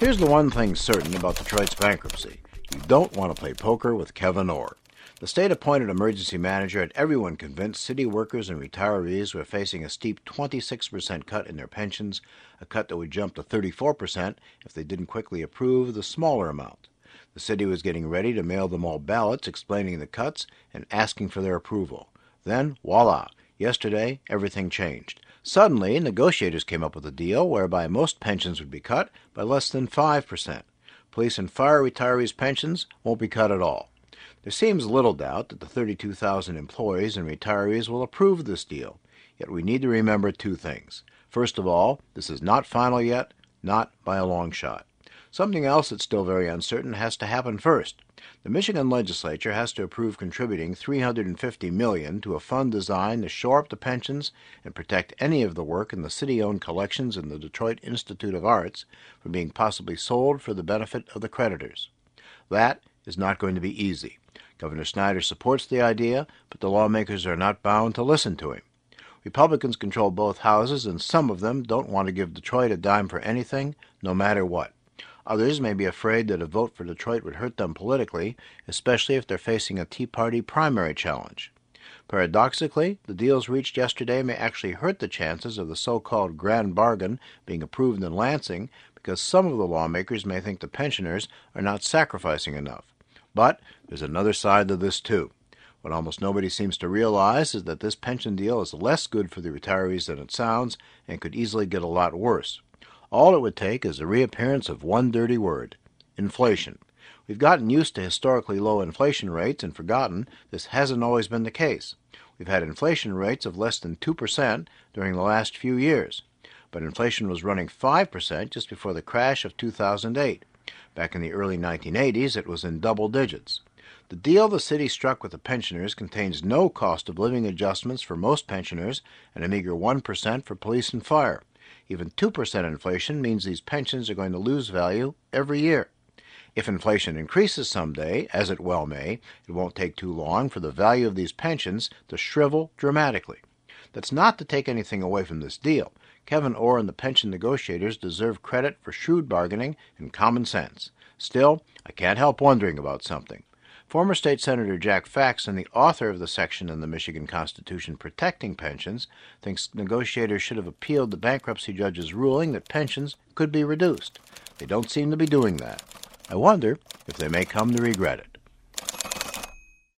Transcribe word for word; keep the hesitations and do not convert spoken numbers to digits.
Here's the one thing certain about Detroit's bankruptcy. You don't want to play poker with Kevin Orr. The state-appointed emergency manager had everyone convinced city workers and retirees were facing a steep twenty-six percent cut in their pensions, a cut that would jump to thirty-four percent if they didn't quickly approve the smaller amount. The city was getting ready to mail them all ballots explaining the cuts and asking for their approval. Then, voila, yesterday everything changed. Suddenly, negotiators came up with a deal whereby most pensions would be cut by less than five percent. Police and fire retirees' pensions won't be cut at all. There seems little doubt that the thirty-two thousand employees and retirees will approve this deal. Yet we need to remember two things. First of all, this is not final yet, not by a long shot. Something else that's still very uncertain has to happen first. The Michigan legislature has to approve contributing three hundred fifty million dollars to a fund designed to shore up the pensions and protect any of the work in the city-owned collections in the Detroit Institute of Arts from being possibly sold for the benefit of the creditors. That is not going to be easy. Governor Snyder supports the idea, but the lawmakers are not bound to listen to him. Republicans control both houses, and some of them don't want to give Detroit a dime for anything, no matter what. Others may be afraid that a vote for Detroit would hurt them politically, especially if they're facing a Tea Party primary challenge. Paradoxically, the deals reached yesterday may actually hurt the chances of the so-called grand bargain being approved in Lansing because some of the lawmakers may think the pensioners are not sacrificing enough. But there's another side to this, too. What almost nobody seems to realize is that this pension deal is less good for the retirees than it sounds and could easily get a lot worse. All it would take is the reappearance of one dirty word: inflation. We've gotten used to historically low inflation rates and forgotten this hasn't always been the case. We've had inflation rates of less than two percent during the last few years. But inflation was running five percent just before the crash of two thousand eight. Back in the early nineteen eighties, it was in double digits. The deal the city struck with the pensioners contains no cost of living adjustments for most pensioners and a meager one percent for police and fire. Even two percent inflation means these pensions are going to lose value every year. If inflation increases someday, as it well may, it won't take too long for the value of these pensions to shrivel dramatically. That's not to take anything away from this deal. Kevin Orr and the pension negotiators deserve credit for shrewd bargaining and common sense. Still, I can't help wondering about something. Former State Senator Jack Faxon, the author of the section in the Michigan Constitution protecting pensions, thinks negotiators should have appealed the bankruptcy judge's ruling that pensions could be reduced. They don't seem to be doing that. I wonder if they may come to regret it.